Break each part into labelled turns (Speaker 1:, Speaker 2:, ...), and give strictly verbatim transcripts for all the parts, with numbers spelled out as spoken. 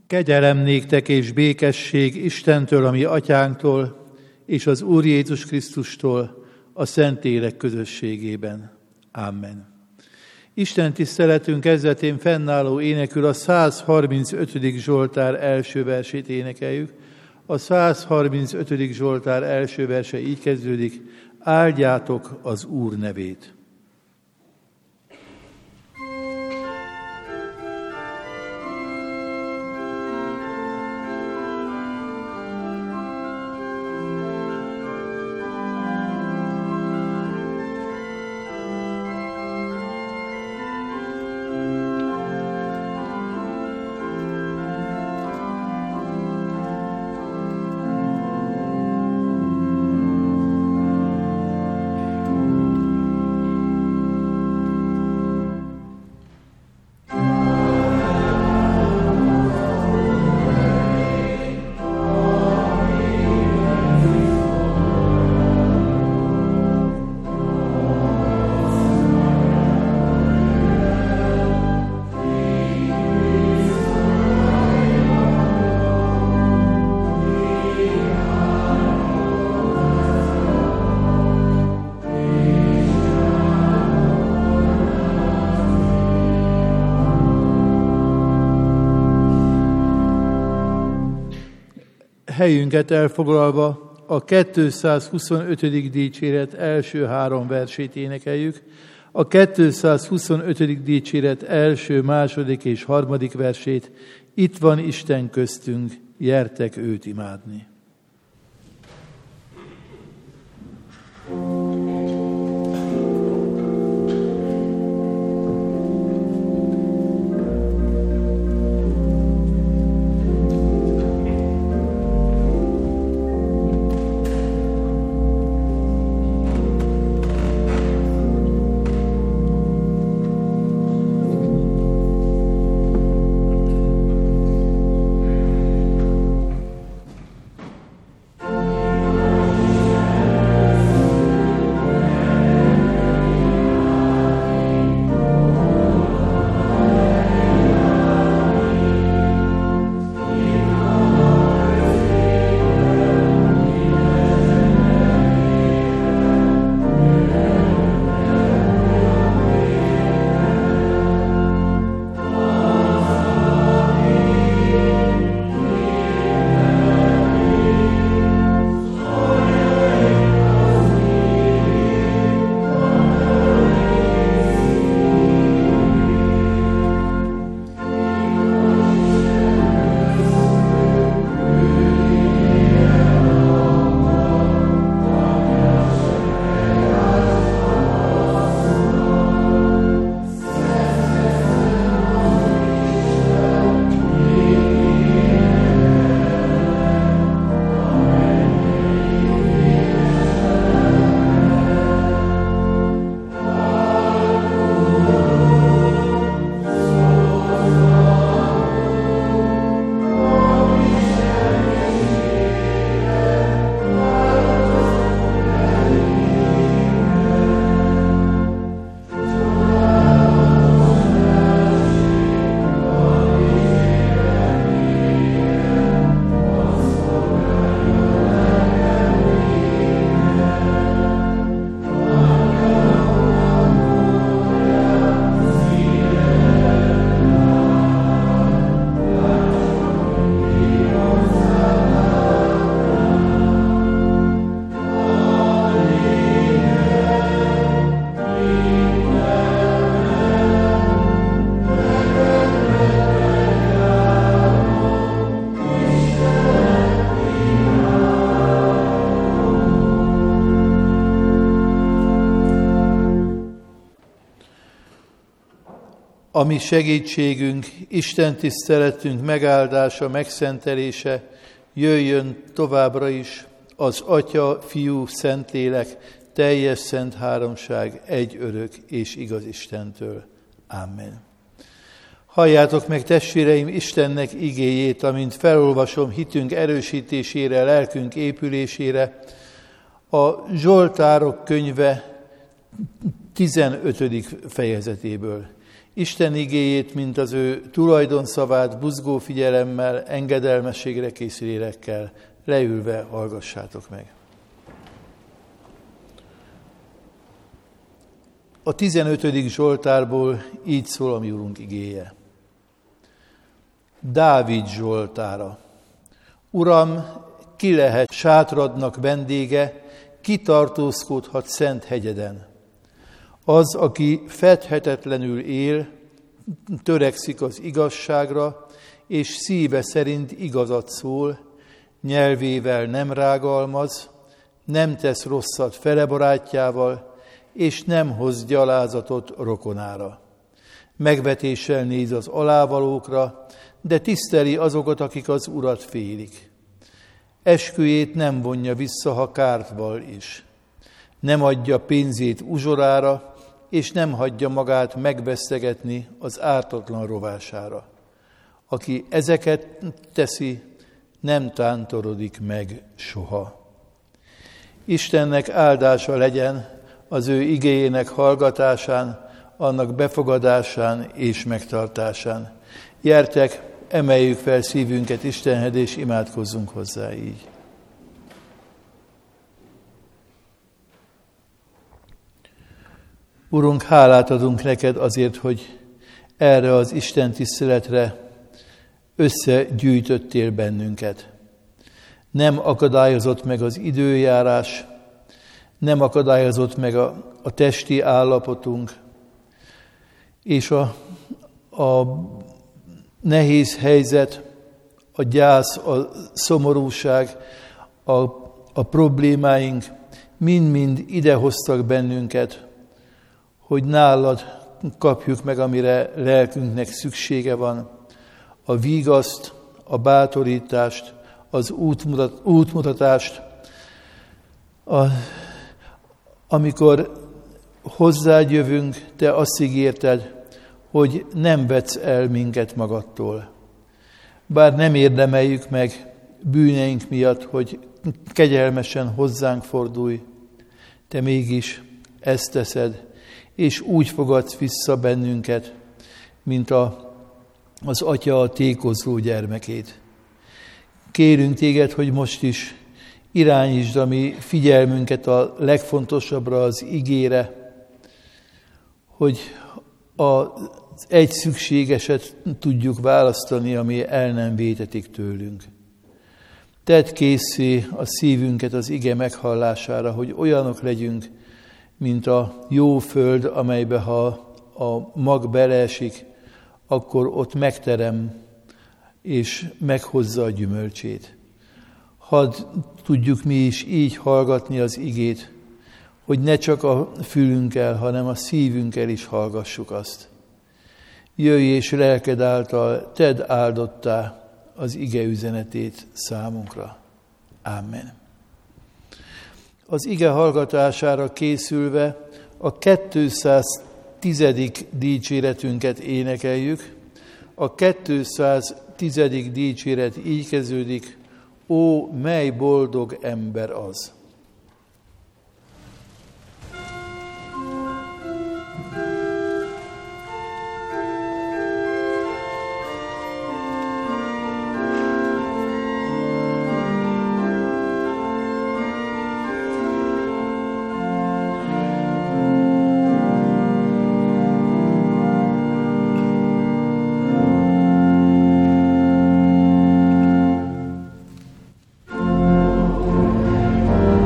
Speaker 1: Kegyelem néktek és békesség Istentől, a mi atyánktól, és az Úr Jézus Krisztustól, a Szentlélek közösségében. Amen. Isten tiszteletünk kezdetén fennálló énekül a száz harmincötödik Zsoltár első versét énekeljük. A száz harmincötödik Zsoltár első verse így kezdődik: áldjátok az Úr nevét. Helyünket elfoglalva a kétszázhuszonötödik dicséret első három versét énekeljük. A kétszázhuszonötödik dicséret első, második és harmadik versét: itt van Isten köztünk, gyertek őt imádni. A mi segítségünk, Isten tiszteletünk megáldása, megszentelése jöjjön továbbra is az Atya, Fiú, Szentlélek, teljes szent háromság, egy örök és igaz Istentől. Amen. Halljátok meg, testvéreim, Istennek igéjét, amint felolvasom hitünk erősítésére, lelkünk épülésére, a Zsoltárok könyve tizenötödik fejezetéből. Isten igéjét, mint az ő tulajdonszavát buzgó figyelemmel, engedelmességre készül érekkel leülve hallgassátok meg. A tizenötödik Zsoltárból így szól a mi Urunk igéje. Dávid Zsoltára. Uram, ki lehet sátradnak vendége, ki tartózkodhat szent hegyeden? Az, aki fedhetetlenül él, törekszik az igazságra, és szíve szerint igazat szól, nyelvével nem rágalmaz, nem tesz rosszat fele barátjával, és nem hoz gyalázatot rokonára. Megvetéssel néz az alávalókra, de tiszteli azokat, akik az Urat félik. Esküjét nem vonja vissza, ha kárt val is. Nem adja pénzét uzsorára, és nem hagyja magát megvesztegetni az ártatlan rovására. Aki ezeket teszi, nem tántorodik meg soha. Istennek áldása legyen az ő igéjének hallgatásán, annak befogadásán és megtartásán. Gyertek, emeljük fel szívünket Istenhez, és imádkozzunk hozzá így. Urunk, hálát adunk neked azért, hogy erre az Isten tiszteletre összegyűjtöttél bennünket. Nem akadályozott meg az időjárás, nem akadályozott meg a, a testi állapotunk, és a, a nehéz helyzet, a gyász, a szomorúság, a, a problémáink mind-mind idehoztak bennünket, hogy nálad kapjuk meg, amire lelkünknek szüksége van, a vigaszt, a bátorítást, az útmutat, útmutatást, a, amikor hozzád jövünk, te azt ígérted, hogy nem vetsz el minket magadtól. Bár nem érdemeljük meg bűneink miatt, hogy kegyelmesen hozzánk fordulj, te mégis ezt teszed, és úgy fogadsz vissza bennünket, mint a, az atya a tékozló gyermekét. Kérünk téged, hogy most is irányítsd a mi figyelmünket a legfontosabbra, az igére, hogy az egy szükségeset tudjuk választani, ami el nem vétetik tőlünk. Tedd készé a szívünket az ige meghallására, hogy olyanok legyünk, mint a jó föld, amelybe ha a mag beleesik, akkor ott megterem és meghozza a gyümölcsét. Hadd tudjuk mi is így hallgatni az igét, hogy ne csak a fülünkkel, hanem a szívünkkel is hallgassuk azt. Jöjj és lelked által tedd áldottá az ige üzenetét számunkra. Amen. Az ige hallgatására készülve a kétszáztíz. dicséretünket énekeljük. A kétszáz-tíz. dicséret így kezdődik: Ó, mely boldog ember az!
Speaker 2: Thank you.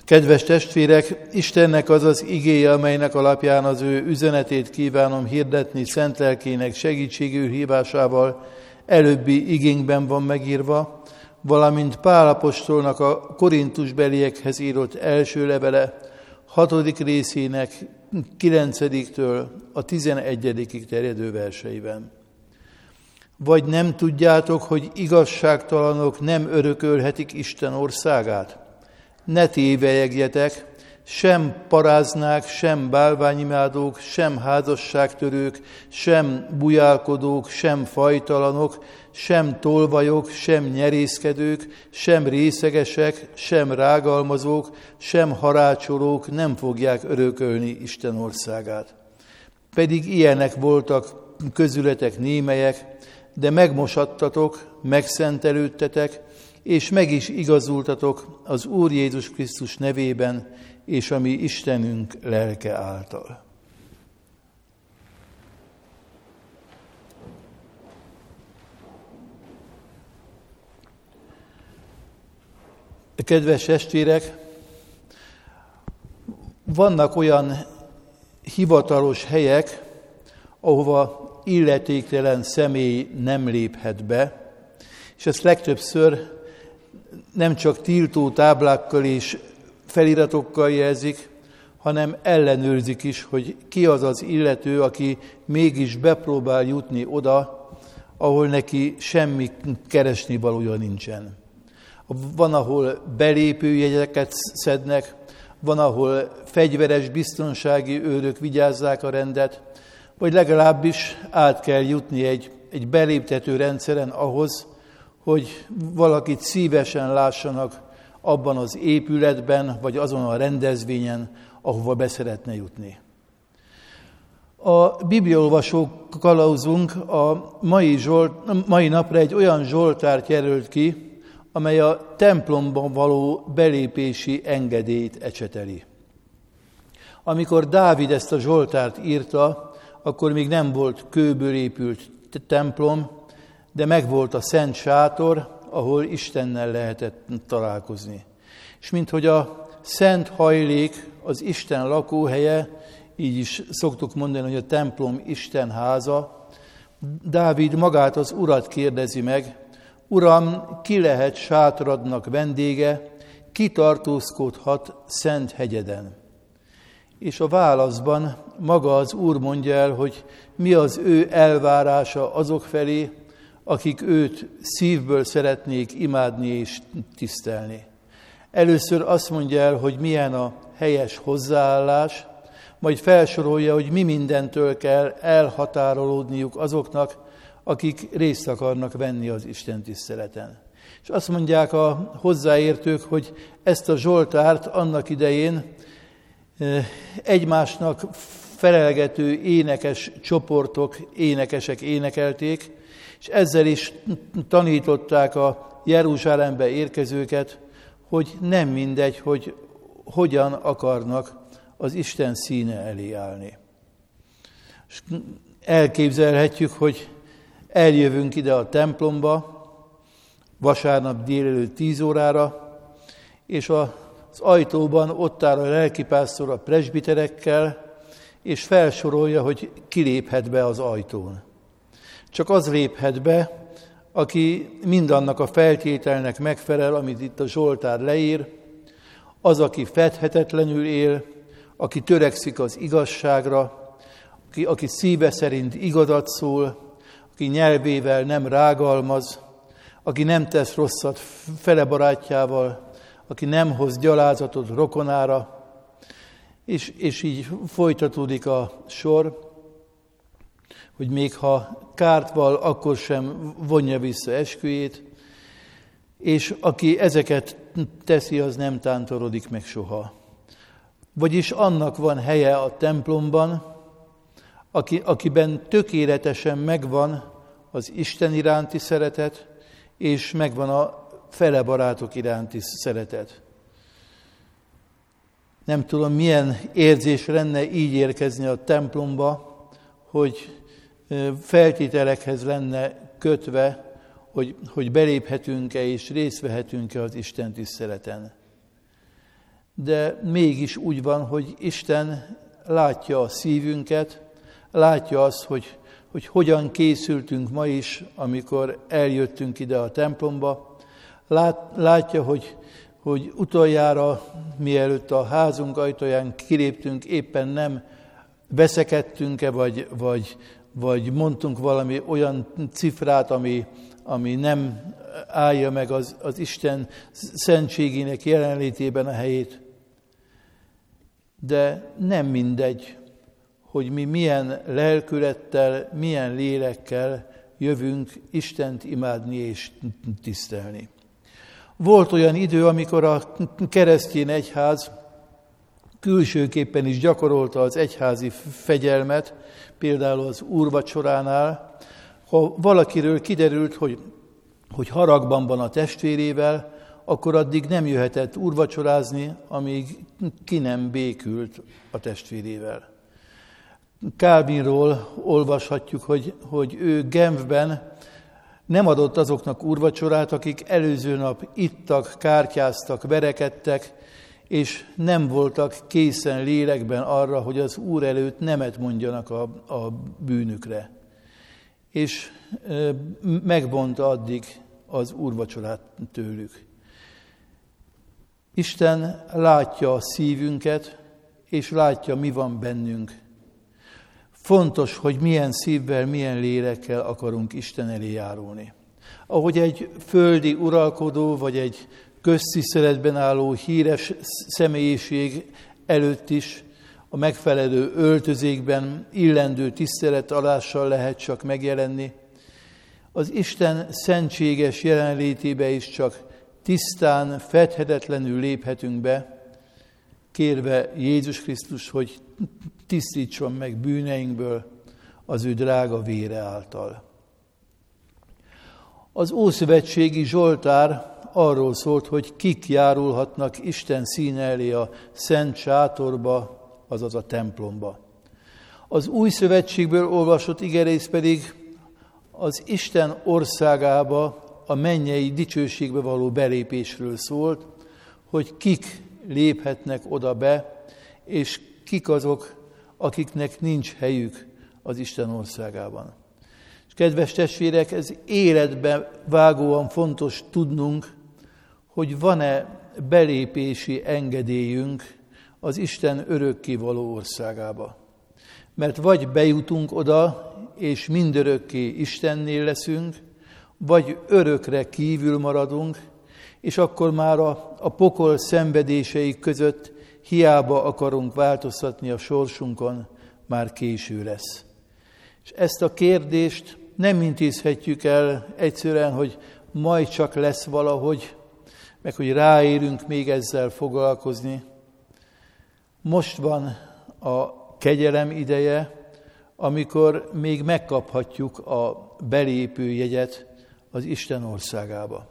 Speaker 1: Kedves testvérek, Istennek az az igéje, amelynek alapján az ő üzenetét kívánom hirdetni szent lelkének segítségül hívásával, előbbi igénkben van megírva, valamint Pál apostolnak a korintusbeliekhez írott első levele hatodik részének kilencediktől a tizenegyedikig terjedő verseiben. Vagy nem tudjátok, hogy igazságtalanok nem örökölhetik Isten országát? Ne tévelyegjetek, sem paráznák, sem bálványimádók, sem házasságtörők, sem bujálkodók, sem fajtalanok, sem tolvajok, sem nyerészkedők, sem részegesek, sem rágalmazók, sem harácsolók nem fogják örökölni Isten országát. Pedig ilyenek voltak közületek némelyek, de megmosattatok, megszentelődtetek, és meg is igazultatok az Úr Jézus Krisztus nevében, és a mi Istenünk lelke által. Kedves testvérek, vannak olyan hivatalos helyek, ahova illetéktelen személy nem léphet be, és ezt legtöbbször nem csak tiltó táblákkal és feliratokkal jelzik, hanem ellenőrzik is, hogy ki az az illető, aki mégis bepróbál jutni oda, ahol neki semmi keresni valója nincsen. Van, ahol belépőjegyeket szednek, van, ahol fegyveres biztonsági őrök vigyázzák a rendet, vagy legalábbis át kell jutni egy, egy beléptető rendszeren ahhoz, hogy valakit szívesen lássanak abban az épületben, vagy azon a rendezvényen, ahova beszeretne jutni. A bibliaolvasó kalauzunk a mai, zsolt, mai napra egy olyan zsoltárt jelölt ki, amely a templomban való belépési engedélyt ecseteli. Amikor Dávid ezt a zsoltárt írta, akkor még nem volt kőből épült templom, de megvolt a szent sátor, ahol Istennel lehetett találkozni. És minthogy a szent hajlék az Isten lakóhelye, így is szoktuk mondani, hogy a templom Isten háza, Dávid magát, az Urat kérdezi meg: Uram, ki lehet sátradnak vendége, ki tartózkodhat szent hegyeden? És a válaszban maga az Úr mondja el, hogy mi az ő elvárása azok felé, akik őt szívből szeretnék imádni és tisztelni. Először azt mondja el, hogy milyen a helyes hozzáállás, majd felsorolja, hogy mi mindentől kell elhatárolódniuk azoknak, akik részt akarnak venni az Isten tiszteleten. És azt mondják a hozzáértők, hogy ezt a zsoltárt annak idején egymásnak felelgető énekes csoportok, énekesek énekelték, és ezzel is tanították a Jeruzsálembe érkezőket, hogy nem mindegy, hogy hogyan akarnak az Isten színe elé állni. És elképzelhetjük, hogy eljövünk ide a templomba vasárnap délelőtt tíz órára, és az ajtóban ott áll a lelkipásztor a presbiterekkel, és felsorolja, hogy ki léphet be az ajtón. Csak az léphet be, aki mindannak a feltételnek megfelel, amit itt a Zsoltár leír, az, aki fedhetetlenül él, aki törekszik az igazságra, aki, aki szíve szerint igazat szól, aki nyelvével nem rágalmaz, aki nem tesz rosszat fele barátjával, aki nem hoz gyalázatot rokonára, és, és így folytatódik a sor, hogy még ha kárt val, akkor sem vonja vissza esküjét, és aki ezeket teszi, az nem tántorodik meg soha. Vagyis annak van helye a templomban, aki, akiben tökéletesen megvan az Isten iránti szeretet, és megvan a fele barátok iránti szeretet. Nem tudom, milyen érzés lenne így érkezni a templomba, hogy feltételekhez lenne kötve, hogy, hogy beléphetünk-e és részt vehetünk-e az Isten tiszteleten. de mégis úgy van, hogy Isten látja a szívünket, látja azt, hogy, hogy hogyan készültünk ma is, amikor eljöttünk ide a templomba. Lát, látja, hogy, hogy utoljára, mielőtt a házunk ajtaján kiléptünk, éppen nem veszekedtünk-e, vagy, vagy, vagy mondtunk valami olyan cifrát, ami, ami nem állja meg az, az Isten szentségének jelenlétében a helyét. De nem mindegy, hogy mi milyen lelkülettel, milyen lélekkel jövünk Istent imádni és tisztelni. Volt olyan idő, amikor a keresztény egyház külsőképpen is gyakorolta az egyházi fegyelmet, például az úrvacsoránál. Ha valakiről kiderült, hogy, hogy haragban van a testvérével, akkor addig nem jöhetett úrvacsorázni, amíg ki nem békült a testvérével. Calvinról olvashatjuk, hogy, hogy ő Genfben nem adott azoknak úrvacsorát, akik előző nap ittak, kártyáztak, verekedtek, és nem voltak készen lélekben arra, hogy az Úr előtt nemet mondjanak a, a bűnükre. És e, megvonta addig az úrvacsorát tőlük. Isten látja a szívünket, és látja, mi van bennünk. Fontos, hogy milyen szívvel, milyen lélekkel akarunk Isten elé járulni. Ahogy egy földi uralkodó, vagy egy köztiszteletben álló híres személyiség előtt is a megfelelő öltözékben illendő tiszteletalással lehet csak megjelenni, az Isten szentséges jelenlétébe is csak tisztán, fedhetetlenül léphetünk be, kérve Jézus Krisztus, hogy tisztítson meg bűneinkből az ő drága vére által. Az ószövetségi Zsoltár arról szólt, hogy kik járulhatnak Isten színe elé a szent sátorba, azaz a templomba. Az új szövetségből olvasott igerész pedig az Isten országába, a mennyei dicsőségbe való belépésről szólt, hogy kik léphetnek oda be, és kik azok, akiknek nincs helyük az Isten országában. És kedves testvérek, ez életbe vágóan fontos tudnunk, hogy van-e belépési engedélyünk az Isten örökkévaló országába. Mert vagy bejutunk oda, és mindörökké Istennél leszünk, vagy örökre kívül maradunk, és akkor már a, a pokol szenvedései között hiába akarunk változtatni a sorsunkon, már késő lesz. És ezt a kérdést nem intézhetjük el egyszerűen, hogy majd csak lesz valahogy, meg hogy ráérünk még ezzel foglalkozni. Most van a kegyelem ideje, amikor még megkaphatjuk a belépőjegyet az Isten országába.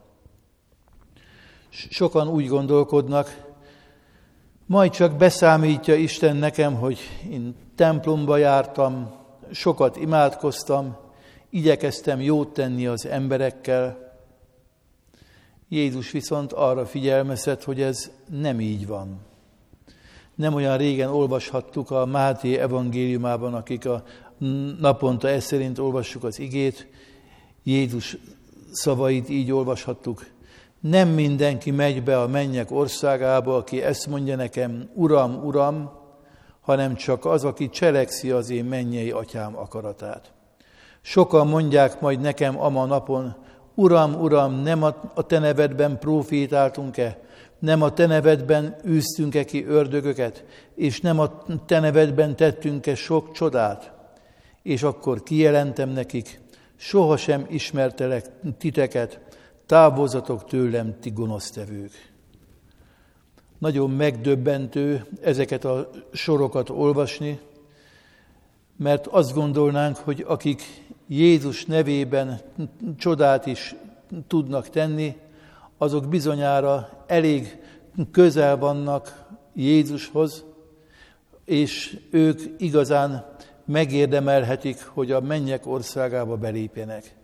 Speaker 1: Sokan úgy gondolkodnak, majd csak beszámítja Isten nekem, hogy én templomba jártam, sokat imádkoztam, igyekeztem jót tenni az emberekkel. Jézus viszont arra figyelmeztet, hogy ez nem így van. Nem olyan régen olvashattuk a Máté evangéliumában, akik a naponta ez szerint olvassuk az igét, Jézus szavait így olvashattuk. Nem mindenki megy be a mennyek országába, aki ezt mondja nekem, Uram, Uram, hanem csak az, aki cselekszi az én mennyei atyám akaratát. Sokan mondják majd nekem ama napon, Uram, Uram, nem a te nevedben profétáltunk-e, nem a te nevedben űztünk-e ki ördögöket, és nem a te nevedben tettünk-e sok csodát? És akkor kijelentem nekik, sohasem ismertelek titeket, távozzatok tőlem, ti gonosztevők. Nagyon megdöbbentő ezeket a sorokat olvasni, mert azt gondolnánk, hogy akik Jézus nevében csodát is tudnak tenni, azok bizonyára elég közel vannak Jézushoz, és ők igazán megérdemelhetik, hogy a mennyek országába belépjenek.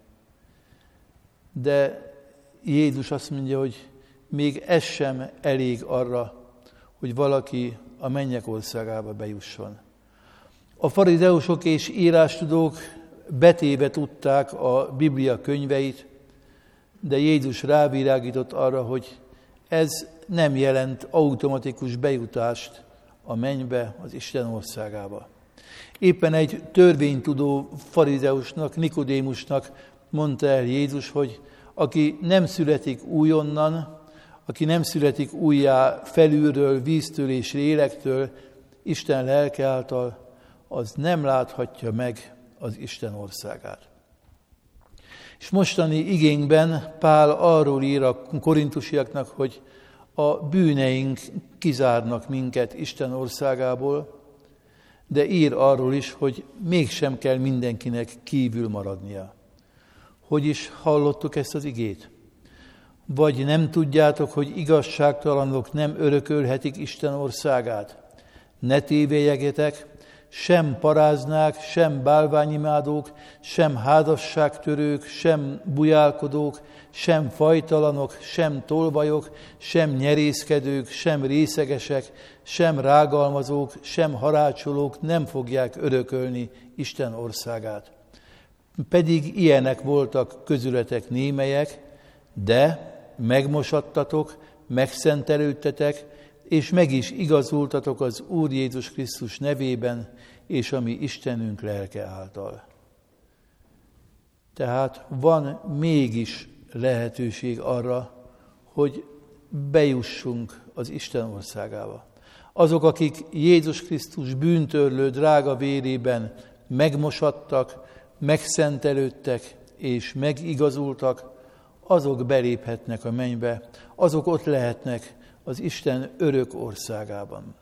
Speaker 1: De Jézus azt mondja, hogy még ez sem elég arra, hogy valaki a mennyek országába bejusson. A farizeusok és írástudók betéve tudták a Biblia könyveit, de Jézus rávilágított arra, hogy ez nem jelent automatikus bejutást a mennybe, az Isten országába. Éppen egy törvénytudó farizeusnak, Nikodémusnak mondta el Jézus, hogy aki nem születik újonnan, aki nem születik újjá felülről, víztől és lélektől, Isten lelke által, az nem láthatja meg az Isten országát. És mostani igénkben Pál arról ír a korintusiaknak, hogy a bűneink kizárnak minket Isten országából, de ír arról is, hogy mégsem kell mindenkinek kívül maradnia. Hogy is hallottuk ezt az igét? Vagy nem tudjátok, hogy igazságtalanok nem örökölhetik Isten országát? Ne tévéljegetek, sem paráznák, sem bálványimádók, sem házasságtörők, sem bujálkodók, sem fajtalanok, sem tolvajok, sem nyerészkedők, sem részegesek, sem rágalmazók, sem harácsolók nem fogják örökölni Isten országát. Pedig ilyenek voltak közületek némelyek, de megmosattatok, megszentelődtetek, és meg is igazultatok az Úr Jézus Krisztus nevében, és a mi Istenünk lelke által. Tehát van mégis lehetőség arra, hogy bejussunk az Isten országába. Azok, akik Jézus Krisztus bűntörlő drága vérében megmosattak, megszentelődtek és megigazultak, azok beléphetnek a mennybe, azok ott lehetnek az Isten örök országában.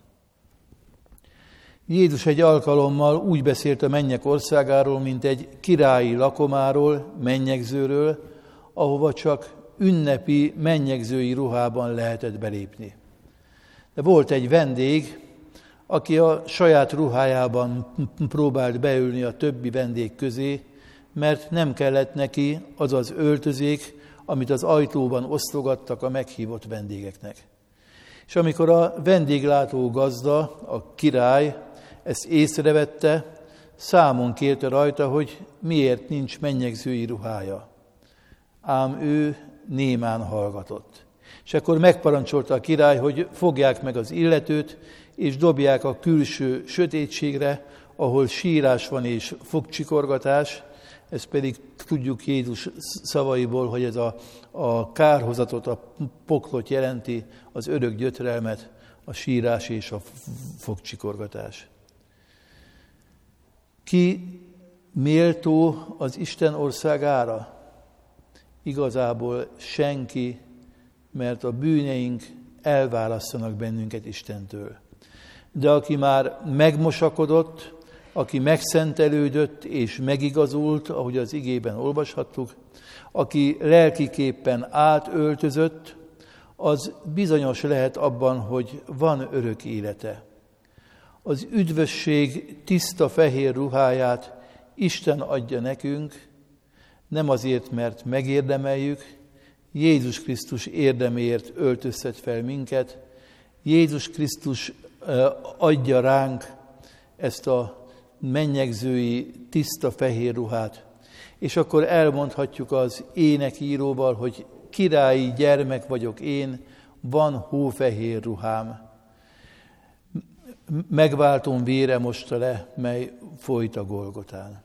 Speaker 1: Jézus egy alkalommal úgy beszélt a mennyek országáról, mint egy királyi lakomáról, mennyegzőről, ahova csak ünnepi mennyegzői ruhában lehetett belépni. De volt egy vendég, aki a saját ruhájában próbált beülni a többi vendég közé, mert nem kellett neki az az öltözék, amit az ajtóban osztogattak a meghívott vendégeknek. És amikor a vendéglátó gazda, a király ezt észrevette, számon kérte rajta, hogy miért nincs mennyegzői ruhája. Ám ő némán hallgatott. És akkor megparancsolta a király, hogy fogják meg az illetőt, és dobják a külső sötétségre, ahol sírás van és fogcsikorgatás, ez pedig tudjuk Jézus szavaiból, hogy ez a, a kárhozatot, a poklot jelenti, az örök gyötrelmet, a sírás és a fogcsikorgatás. Ki méltó az Isten országára? Igazából senki, mert a bűneink elválasztanak bennünket Istentől. De aki már megmosakodott, aki megszentelődött és megigazult, ahogy az igében olvashattuk, aki lelkiképpen átöltözött, az bizonyos lehet abban, hogy van örök élete. Az üdvösség tiszta fehér ruháját Isten adja nekünk, nem azért, mert megérdemeljük, Jézus Krisztus érdeméért öltöztet fel minket, Jézus Krisztus adja ránk ezt a mennyegzői tiszta fehér ruhát, és akkor elmondhatjuk az énekíróval, hogy királyi gyermek vagyok én, van hófehér ruhám. Megváltom vére mosta le, mely folyt a Golgotán.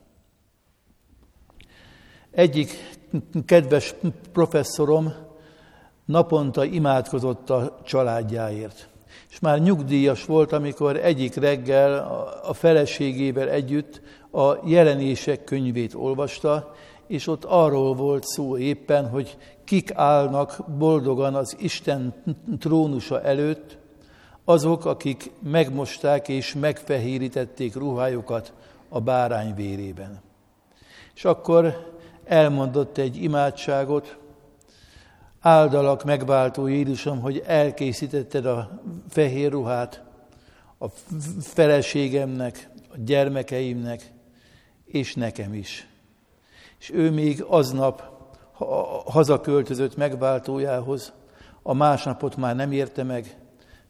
Speaker 1: Egyik kedves professzorom naponta imádkozott a családjáért. És már nyugdíjas volt, amikor egyik reggel a feleségével együtt a Jelenések könyvét olvasta, és ott arról volt szó éppen, hogy kik állnak boldogan az Isten trónusa előtt, azok, akik megmosták és megfehérítették ruhájukat a bárány vérében. És akkor elmondott egy imádságot: áldalak megváltó Jézusom, hogy elkészítetted a fehér ruhát a feleségemnek, a gyermekeimnek, és nekem is. És ő még aznap hazaköltözött megváltójához, a másnapot már nem érte meg,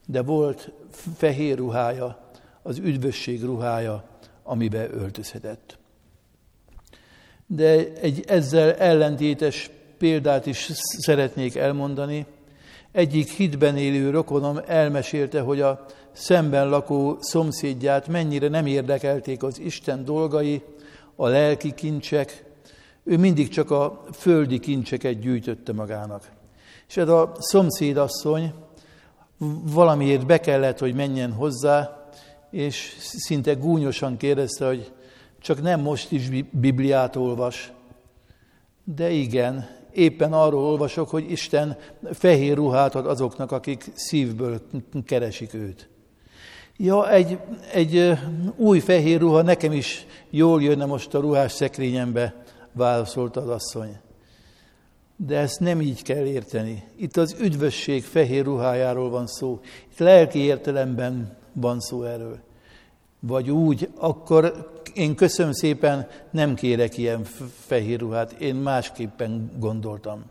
Speaker 1: de volt fehér ruhája, az üdvösség ruhája, amibe öltözhetett. De egy ezzel ellentétes példát is szeretnék elmondani. Egyik hitben élő rokonom elmesélte, hogy a szemben lakó szomszédját mennyire nem érdekelték az Isten dolgai, a lelki kincsek. Ő mindig csak a földi kincseket gyűjtötte magának. És ez a szomszédasszony valamiért be kellett, hogy menjen hozzá, és szinte gúnyosan kérdezte, hogy csak nem most is Bibliát olvas. De igen, éppen arról olvasok, hogy Isten fehér ruhát ad azoknak, akik szívből keresik őt. Ja, egy, egy új fehér ruha nekem is jól jönne most a ruhás szekrényembe, válaszolta az asszony. De ezt nem így kell érteni. Itt az üdvösség fehér ruhájáról van szó. Itt lelki értelemben van szó erről. Vagy úgy, akkor én köszönöm szépen, nem kérek ilyen fehér ruhát, én másképpen gondoltam.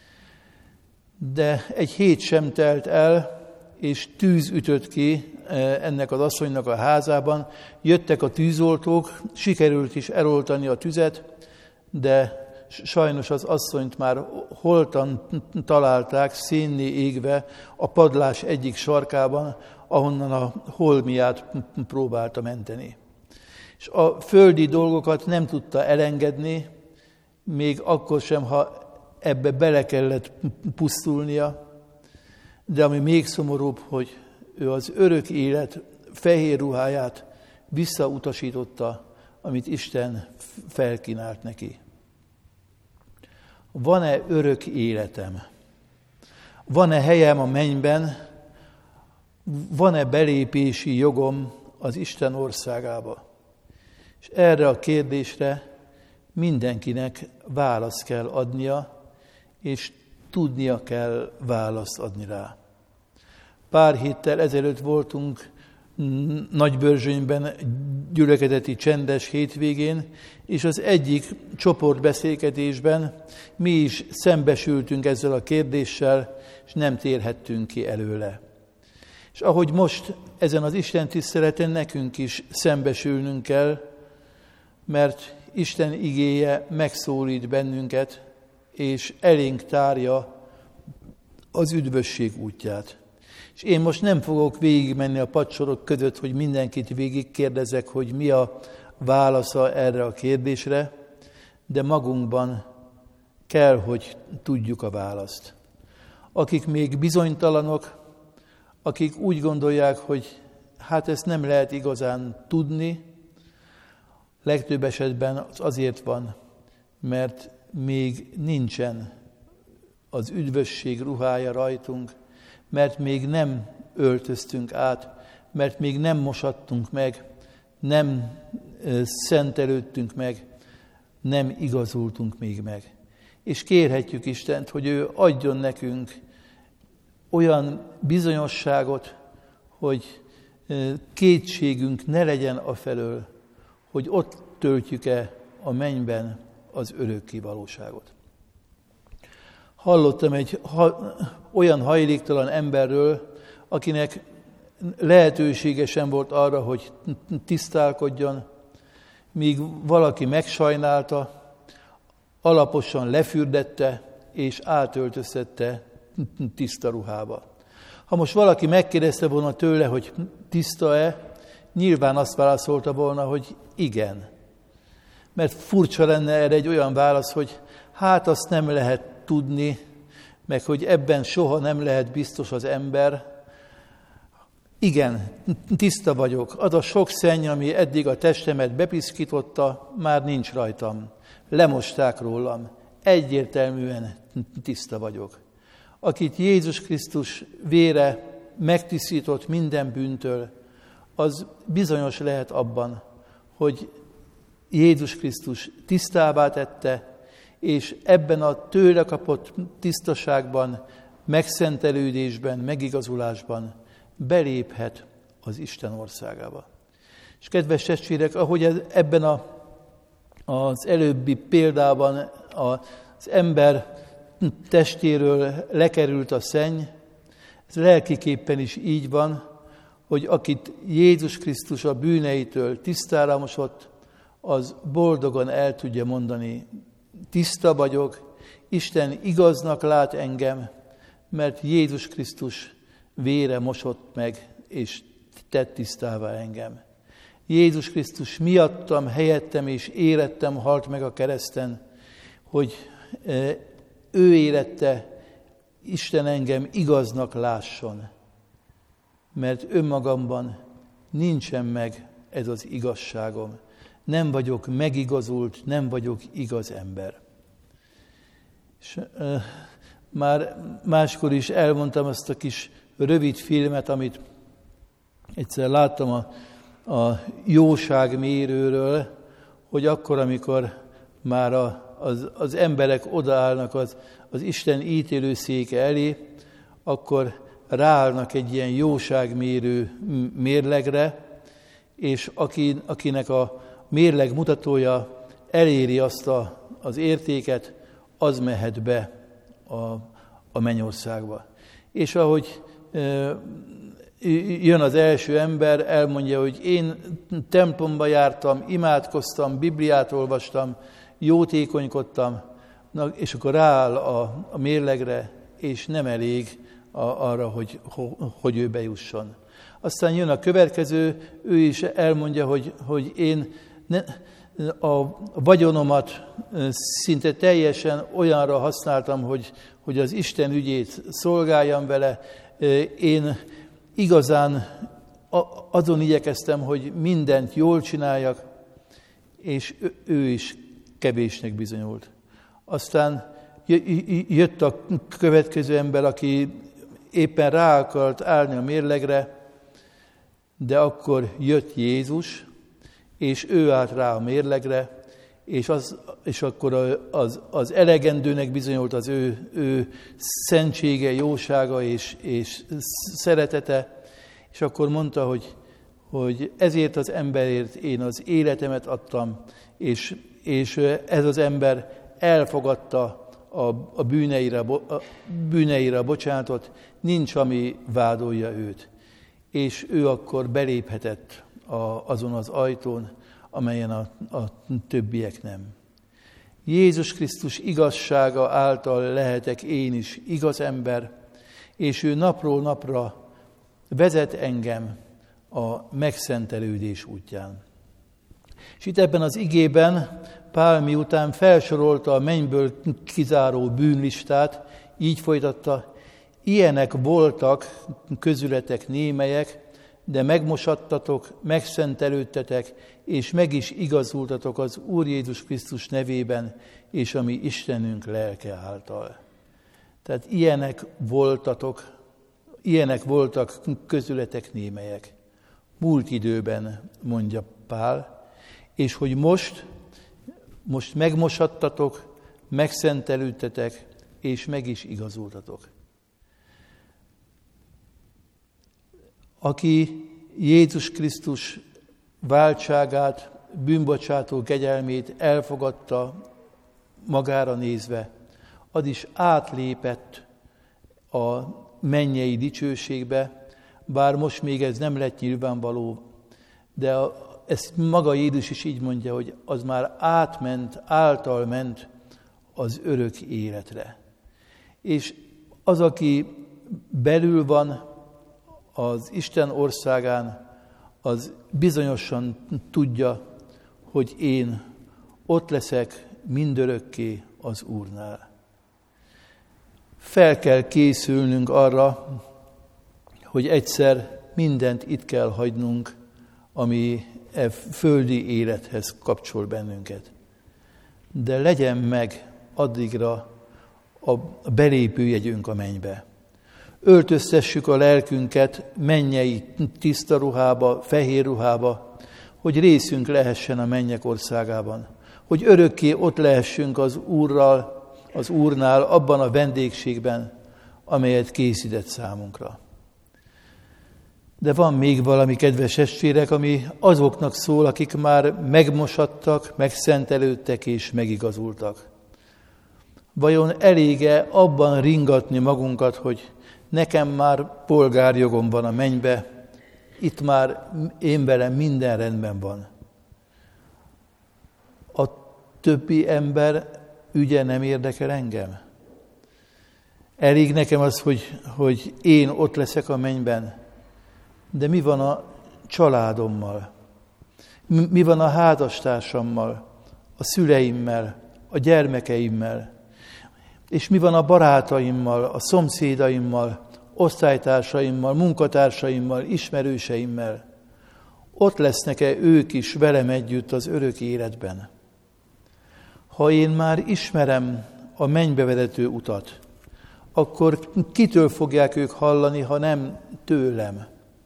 Speaker 1: De egy hét sem telt el, és tűz ütött ki ennek az asszonynak a házában. Jöttek a tűzoltók, sikerült is eloltani a tüzet, de sajnos az asszonyt már holtan találták, szénné égve a padlás egyik sarkában, ahonnan a holmiát próbálta menteni. És a földi dolgokat nem tudta elengedni, még akkor sem, ha ebbe bele kellett pusztulnia, de ami még szomorúbb, hogy ő az örök élet fehér ruháját visszautasította, amit Isten felkínált neki. Van-e örök életem? Van-e helyem a mennyben? Van-e belépési jogom az Isten országába? És erre a kérdésre mindenkinek választ kell adnia, és tudnia kell választ adni rá. Pár héttel ezelőtt voltunk Nagybörzsönyben gyülekezeti csendes hétvégén, és az egyik csoportbeszélgetésben mi is szembesültünk ezzel a kérdéssel, és nem térhettünk ki előle. És ahogy most ezen az Isten tiszteleten nekünk is szembesülnünk kell, mert Isten igéje megszólít bennünket, és elénk tárja az üdvösség útját. És én most nem fogok végigmenni a padsorok között, hogy mindenkit végigkérdezek, hogy mi a válasza erre a kérdésre, de magunkban kell, hogy tudjuk a választ. Akik még bizonytalanok, akik úgy gondolják, hogy hát ezt nem lehet igazán tudni, legtöbb esetben az azért van, mert még nincsen az üdvösség ruhája rajtunk, mert még nem öltöztünk át, mert még nem mosattunk meg, nem szentelődtünk meg, nem igazultunk még meg. És kérhetjük Istent, hogy ő adjon nekünk olyan bizonyosságot, hogy kétségünk ne legyen afelől, hogy ott töltjük-e a mennyben az örökké valóságot. Hallottam egy ha, olyan hajléktalan emberről, akinek lehetősége sem volt arra, hogy tisztálkodjon, míg valaki megsajnálta, alaposan lefürdette és átöltöztette tiszta ruhába. Ha most valaki megkérdezte volna tőle, hogy tiszta-e, nyilván azt válaszolta volna, hogy igen. Mert furcsa lenne erre egy olyan válasz, hogy hát azt nem lehet tudni, meg hogy ebben soha nem lehet biztos az ember. Igen, tiszta vagyok. Az a sok szenny, ami eddig a testemet bepiszkította, már nincs rajtam. Lemosták rólam. Egyértelműen tiszta vagyok. Akit Jézus Krisztus vére megtisztított minden bűntől, az bizonyos lehet abban, hogy Jézus Krisztus tisztává tette, és ebben a tőle kapott tisztaságban, megszentelődésben, megigazulásban beléphet az Isten országába. És kedves testvérek, ahogy ebben a, az előbbi példában az ember testéről lekerült a szenny, Ez lelkiképpen is így van, hogy akit Jézus Krisztus a bűneitől tisztára mosott, az boldogan el tudja mondani, tiszta vagyok, Isten igaznak lát engem, mert Jézus Krisztus vére mosott meg, és tett tisztává engem. Jézus Krisztus miattam, helyettem és érettem halt meg a kereszten, hogy ő érette, Isten engem igaznak lásson, mert önmagamban nincsen meg ez az igazságom. Nem vagyok megigazult, nem vagyok igaz ember. És, e, már máskor is elmondtam azt a kis rövid filmet, amit egyszer láttam a, a jóságmérőről, hogy akkor, amikor már a, az, az emberek odaállnak az, az Isten ítélőszéke elé, akkor ráállnak egy ilyen jóságmérő mérlegre, és aki, akinek a mérleg mutatója eléri azt a, az értéket, az mehet be a, a mennyországba. És ahogy e, jön az első ember, elmondja, hogy én templomba jártam, imádkoztam, Bibliát olvastam, jótékonykodtam, na, és akkor rááll a, a mérlegre, és nem elég a, arra, hogy, hogy ő bejusson. Aztán jön a következő, ő is elmondja, hogy, hogy én ne, a vagyonomat szinte teljesen olyanra használtam, hogy, hogy az Isten ügyét szolgáljam vele. Én igazán azon igyekeztem, hogy mindent jól csináljak, és ő is kevésnek bizonyult. Aztán jött a következő ember, aki éppen rá akart állni a mérlegre, de akkor jött Jézus, és ő állt rá a mérlegre, és, az, és akkor az, az elegendőnek bizonyult az ő, ő szentsége, jósága és, és szeretete, és akkor mondta, hogy, hogy ezért az emberért én az életemet adtam, és, és ez az ember elfogadta a, a, bűneire, a bűneire a bocsánatot, nincs, ami vádolja őt. És ő akkor beléphetett a, azon az ajtón, amelyen a, a többiek nem. Jézus Krisztus igazsága által lehetek én is igaz ember, és ő napról napra vezet engem a megszentelődés útján. És itt ebben az igében Pál miután felsorolta a mennyből kizáró bűnlistát, így folytatta, ilyenek voltak közületek némelyek, de megmosattatok, megszentelődtetek, és meg is igazultatok az Úr Jézus Krisztus nevében, és a mi Istenünk lelke által. Tehát ilyenek voltatok, ilyenek voltak közületek némelyek. Múlt időben, mondja Pál, és hogy most, most megmosattatok, megszentelődtetek, és meg is igazultatok. Aki Jézus Krisztus váltságát, bűnbocsátó kegyelmét elfogadta magára nézve, az is átlépett a mennyei dicsőségbe, bár most még ez nem lett nyilvánvaló, de a, ezt maga Jézus is így mondja, hogy az már átment, által ment az örök életre. És az, aki belül van az Isten országán, az bizonyosan tudja, hogy én ott leszek mindörökké az Úrnál. Fel kell készülnünk arra, hogy egyszer mindent itt kell hagynunk, ami e földi élethez kapcsol bennünket. De legyen meg addigra a belépőjegyünk a mennybe. Öltöztessük a lelkünket mennyei tiszta ruhába, fehér ruhába, hogy részünk lehessen a mennyek országában. Hogy örökké ott lehessünk az Úrral, az Úrnál, abban a vendégségben, amelyet készített számunkra. De van még valami, kedves testvérek, ami azoknak szól, akik már megmosattak, megszentelődtek és megigazultak. Vajon elége abban ringatni magunkat, hogy nekem már polgárjogom van a mennybe, itt már én velem minden rendben van. A többi ember ügye nem érdekel engem. Elég nekem az, hogy, hogy én ott leszek a mennyben, de mi van a családommal? Mi van a házastársammal, a szüleimmel, a gyermekeimmel? És mi van a barátaimmal, a szomszédaimmal, osztálytársaimmal, munkatársaimmal, ismerőseimmel? Ott lesznek-e ők is velem együtt az örök életben? Ha én már ismerem a mennybe vezető utat, akkor kitől fogják ők hallani, ha nem tőlem?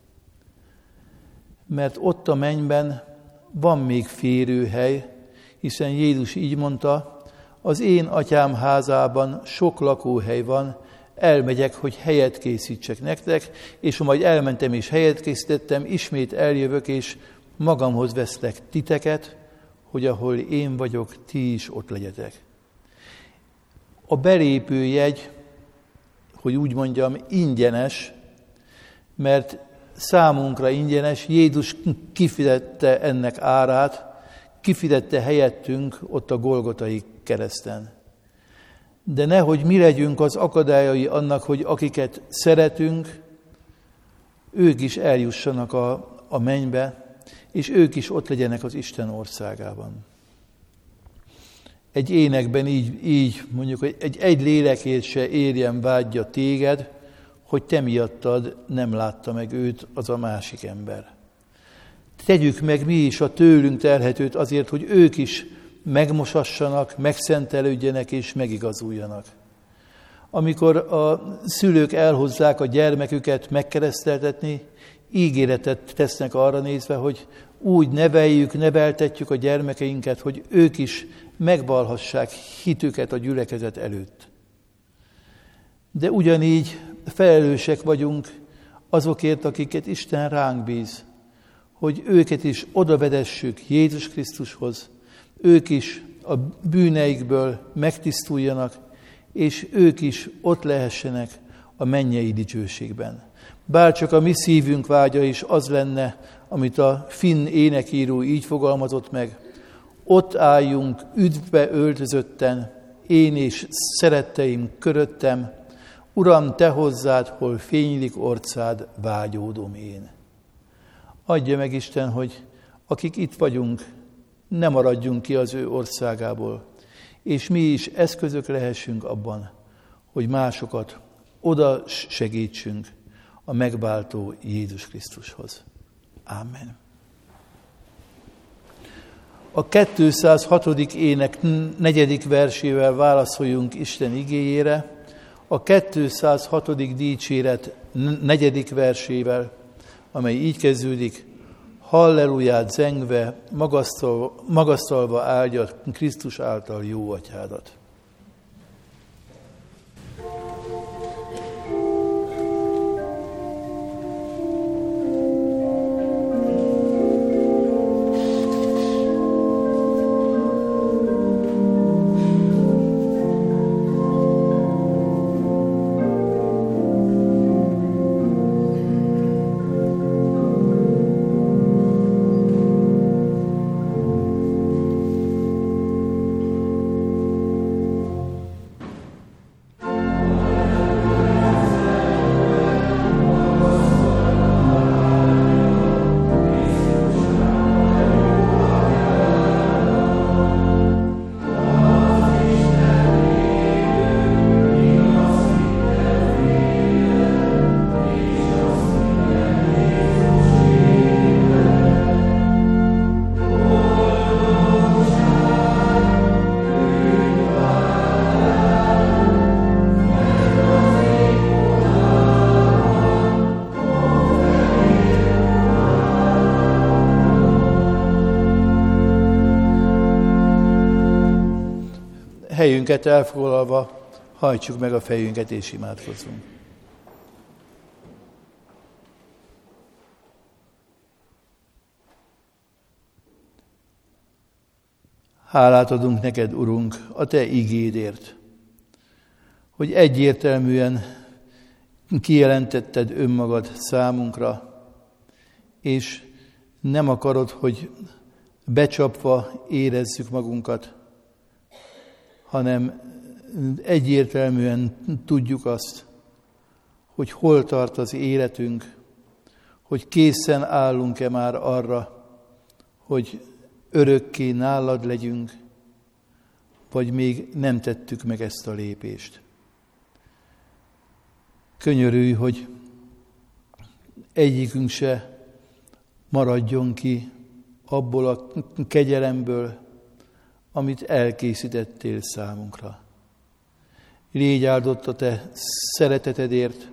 Speaker 1: Mert ott a mennyben van még férőhely, hiszen Jézus így mondta, az én atyám házában sok lakóhely van, elmegyek, hogy helyet készítsek nektek, és ha majd elmentem és helyet készítettem, ismét eljövök, és magamhoz veszlek titeket, hogy ahol én vagyok, ti is ott legyetek. A belépőjegy, hogy úgy mondjam, ingyenes, mert számunkra ingyenes, Jézus kifizette ennek árát, kifizette helyettünk ott a Golgotai kereszten. De nehogy mi legyünk az akadályai annak, hogy akiket szeretünk, ők is eljussanak a, a mennybe, és ők is ott legyenek az Isten országában. Egy énekben így, így mondjuk, hogy egy, egy lélekért se érjen vágyja téged, hogy te miattad nem látta meg őt az a másik ember. Tegyük meg mi is a tőlünk telhetőt azért, hogy ők is megmosassanak, megszentelődjenek és megigazuljanak. Amikor a szülők elhozzák a gyermeküket megkereszteltetni, ígéretet tesznek arra nézve, hogy úgy neveljük, neveltetjük a gyermekeinket, hogy ők is megvallhassák hitüket a gyülekezet előtt. De ugyanígy felelősek vagyunk azokért, akiket Isten ránk bíz, hogy őket is odavedessük Jézus Krisztushoz, ők is a bűneikből megtisztuljanak, és ők is ott lehessenek a mennyei dicsőségben. Bárcsak a mi szívünk vágya is az lenne, amit a finn énekíró így fogalmazott meg, ott álljunk üdvbe öltözötten, én és szeretteim köröttem, Uram, te hozzád, hol fénylik orcád, vágyódom én. Adja meg Isten, hogy akik itt vagyunk, ne maradjunk ki az ő országából, és mi is eszközök lehessünk abban, hogy másokat oda segítsünk a megváltó Jézus Krisztushoz. Ámen. A kétszázhatodik ének negyedik versével válaszoljunk Isten igéjére, a kétszázhatodik dicséret negyedik versével, amely így kezdődik, halleluját zengve, magasztalva, magasztalva áldja Krisztus által jó atyádat. Helyünket elfoglalva, hajtsuk meg a fejünket és imádkozzunk. Hálát adunk neked, Urunk, a te igédért, hogy egyértelműen kijelentetted önmagad számunkra, és nem akarod, hogy becsapva érezzük magunkat, hanem egyértelműen tudjuk azt, hogy hol tart az életünk, hogy készen állunk-e már arra, hogy örökké nálad legyünk, vagy még nem tettük meg ezt a lépést. Könyörülj, hogy egyikünk se maradjon ki abból a kegyelemből, amit elkészítettél számunkra. Légy áldott a te szeretetedért,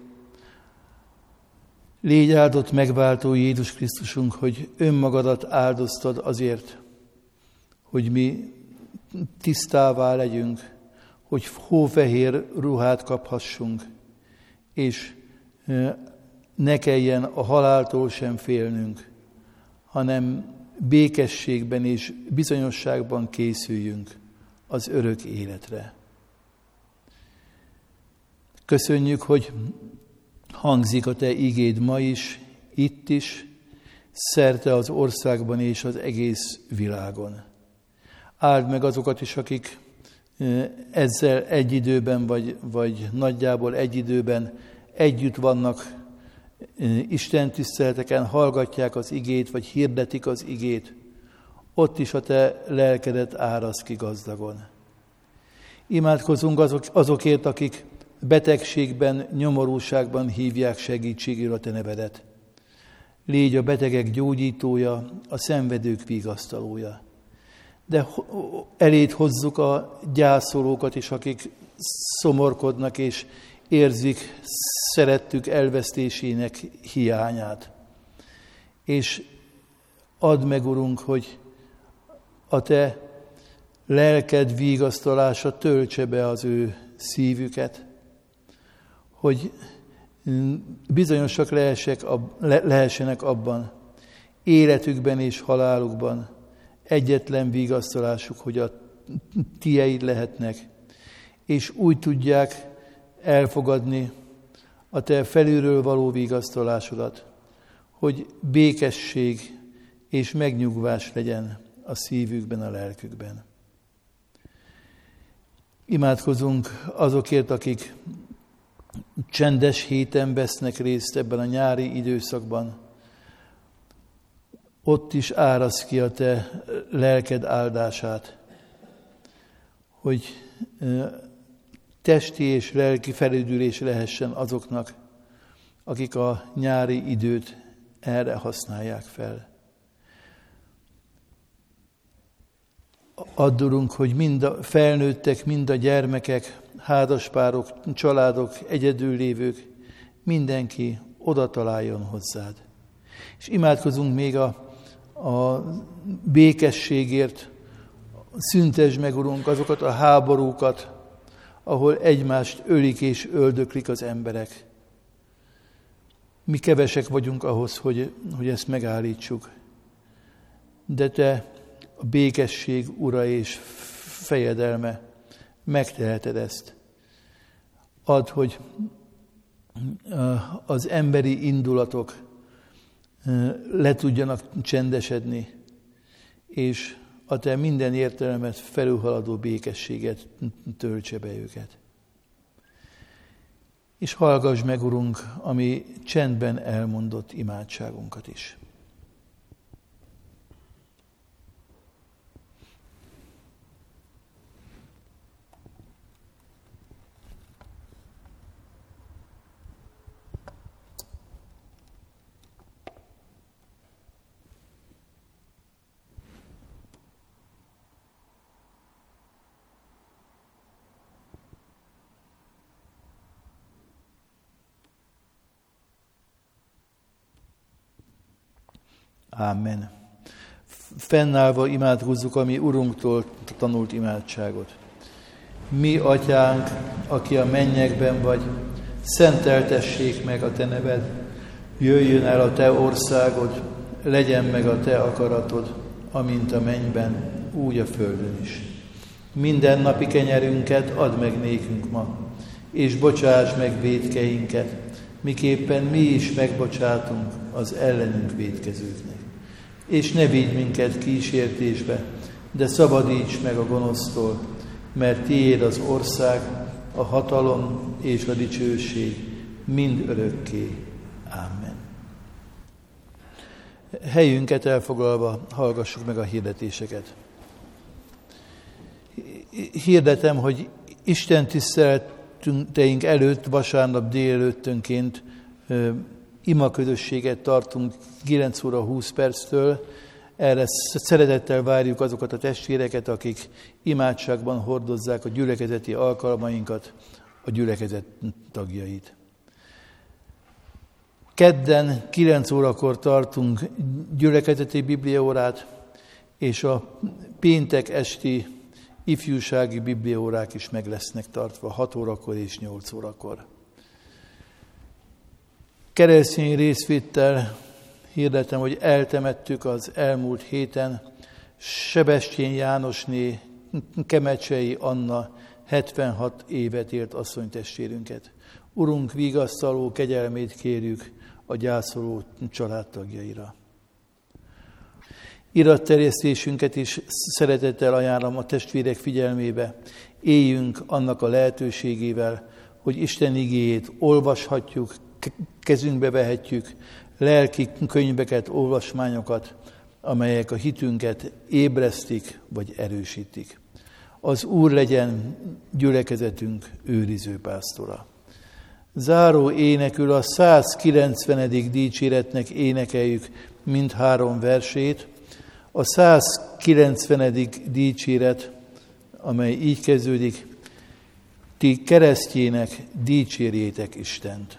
Speaker 1: légy áldott megváltó Jézus Krisztusunk, hogy önmagadat áldoztad azért, hogy mi tisztává legyünk, hogy hófehér ruhát kaphassunk, és ne kelljen a haláltól sem félnünk, hanem békességben és bizonyosságban készüljünk az örök életre. Köszönjük, hogy hangzik a te igéd ma is, itt is, szerte az országban és az egész világon. Áld meg azokat is, akik ezzel egy időben, vagy, vagy nagyjából egy időben együtt vannak Isten tiszteleteken, hallgatják az igét, vagy hirdetik az igét. Ott is a te lelkedet árasz ki gazdagon. Imádkozunk azok, azokért, akik betegségben, nyomorúságban hívják segítségül a te nevedet. Légy a betegek gyógyítója, a szenvedők vigasztalója. De eléd hozzuk a gyászolókat is, akik szomorkodnak és érzik szerettük elvesztésének hiányát. És add meg, Urunk, hogy a te lelked vigasztalása töltse be az ő szívüket, hogy bizonyosak lehessenek abban, életükben és halálukban egyetlen vigasztalásuk, hogy a tieid lehetnek, és úgy tudják elfogadni a te felülről való vigasztalásodat, hogy békesség és megnyugvás legyen a szívükben, a lelkükben. Imádkozunk azokért, akik csendes héten vesznek részt ebben a nyári időszakban. Ott is árasz ki a te lelked áldását, hogy testi és lelki felüdülés lehessen azoknak, akik a nyári időt erre használják fel. Add, Urunk, hogy mind a felnőttek, mind a gyermekek, házaspárok, családok, egyedül lévők, mindenki oda találjon hozzád. És imádkozunk még a, a békességért, szüntesd meg, Urunk, azokat a háborúkat, ahol egymást ölik és öldöklik az emberek. Mi kevesek vagyunk ahhoz, hogy, hogy ezt megállítsuk. De te, a békesség ura és fejedelme, megteheted ezt. Add, hogy az emberi indulatok le tudjanak csendesedni, és a te minden értelemet felülhaladó békességet töltse be őket. És hallgass meg, Urunk, ami csendben elmondott imádságunkat is. Amen. Fennállva imádkozzuk a mi Urunktól tanult imádságot. Mi, Atyánk, aki a mennyekben vagy, szenteltessék meg a te neved, jöjjön el a te országod, legyen meg a te akaratod, amint a mennyben, úgy a földön is. Minden napi kenyerünket add meg nékünk ma, és bocsáss meg vétkeinket, miképpen mi is megbocsátunk az ellenünk vétkezőknek. És ne vigy minket kísértésbe, de szabadíts meg a gonosztól, mert tiéd az ország, a hatalom és a dicsőség mind örökké. Amen. Helyünket elfoglalva hallgassuk meg a hirdetéseket. Hirdetem, hogy Isten tiszteleteink előtt vasárnap délelőttönként imaközösséget tartunk kilenc óra húsz perctől. Erre szeretettel várjuk azokat a testvéreket, akik imádságban hordozzák a gyülekezeti alkalmainkat, a gyülekezet tagjait. Kedden kilenc órakor tartunk gyülekezeti bibliaórát, és a péntek esti ifjúsági bibliaórák is meg lesznek tartva hat órakor és nyolc órakor. Keresztény részvéttel hirdetem, hogy eltemettük az elmúlt héten Sebestyén Jánosné Kemecsei Anna hetvenhat évet élt asszonytestvérünket. Urunk vigasztaló kegyelmét kérjük a gyászoló családtagjaira. Iratterjesztésünket is szeretettel ajánlom a testvérek figyelmébe. Éljünk annak a lehetőségével, hogy Isten igéjét olvashatjuk, kezünkbe vehetjük, lelki könyveket, olvasmányokat, amelyek a hitünket ébresztik vagy erősítik. Az Úr legyen gyülekezetünk őriző pásztora. Záró énekül a százkilencvenedik dicséretnek énekeljük mindhárom versét. A százkilencvenedik dicséret, amely így kezdődik: ti keresztjének dicsérjétek Istent.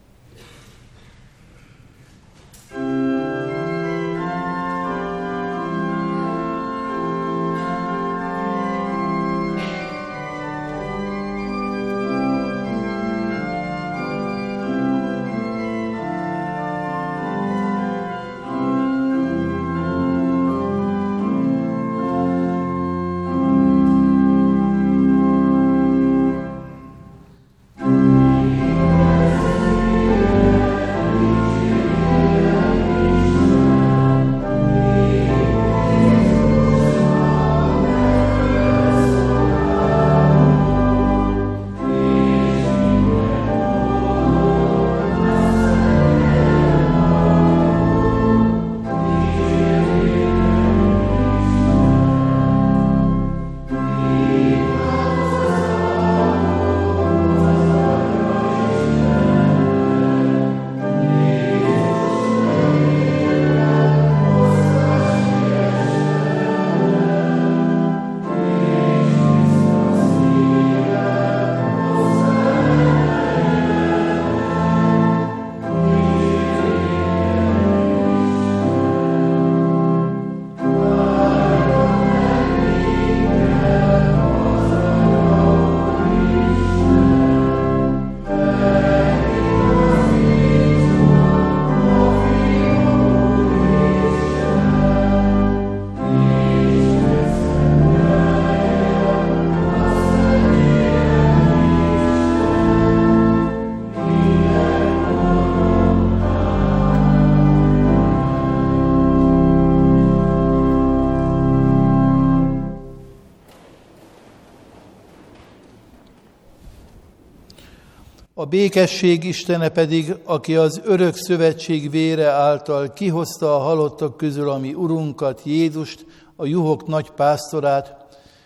Speaker 1: A békesség Istene pedig, aki az örök szövetség vére által kihozta a halottak közül a mi Urunkat, Jézust, a juhok nagy pásztorát,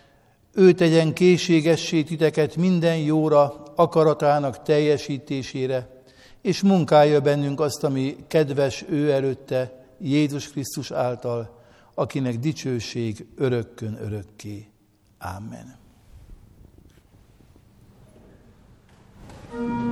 Speaker 1: ő tegyen készségessé titeket minden jóra, akaratának teljesítésére, és munkálja bennünk azt, ami kedves ő előtte, Jézus Krisztus által, akinek dicsőség örökkön örökké. Amen.